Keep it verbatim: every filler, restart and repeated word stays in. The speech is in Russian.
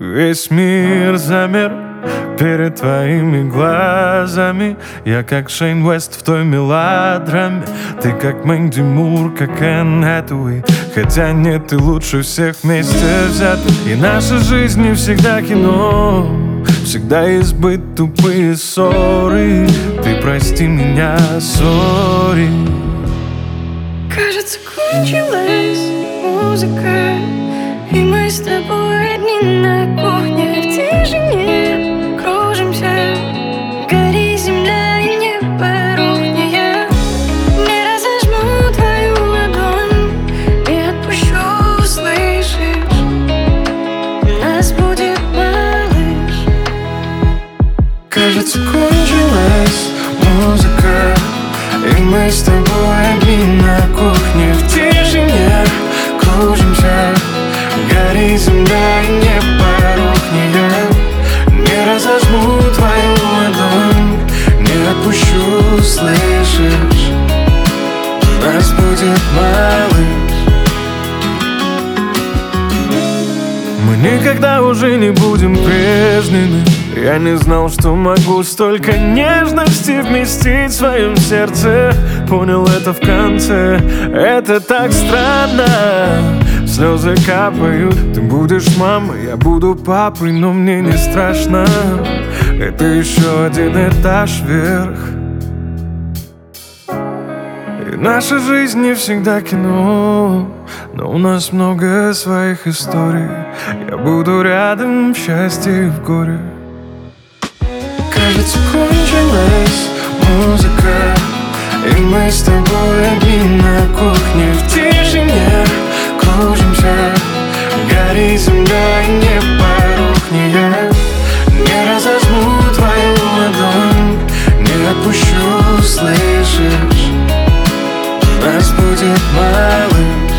Весь мир замер перед твоими глазами. Я как Шейн Уэст в той мелодраме. Ты как Мэнди Мур, как Энн Хэтэуэй. Хотя нет, ты лучше всех вместе взятых. И наша жизнь не всегда кино. Всегда есть быть тупые ссоры. Ты прости меня, сори. Кажется, кончилась музыка, и мы с тобой одни на кухне в тишине кружимся. Гори земля и небо рухни. Я не разожму твою ладонь, не отпущу, слышишь? У нас будет малыш. Кажется, кончилась музыка, и мы с тобой одни на кухне в тишине кружимся. Гори земля и небо рухни. Я не разожму твою ладонь, не отпущу, слышишь? У нас будет малыш. Мы никогда уже не будем прежними. Я не знал, что могу столько нежности вместить в своем сердце. Понял это в конце. Это так странно. Слезы капают. Ты будешь мамой, я буду папой, но мне не страшно. Это еще один этаж вверх. И наша жизнь не всегда кино, но у нас много своих историй. Я буду рядом в счастье и в горе. Кажется, кончилась музыка, и мы с тобой одни на кухне в тишине кружимся. Гори земля и небо рухни. Я не разожму твою ладонь, не отпущу, слышишь? У нас будет малыш.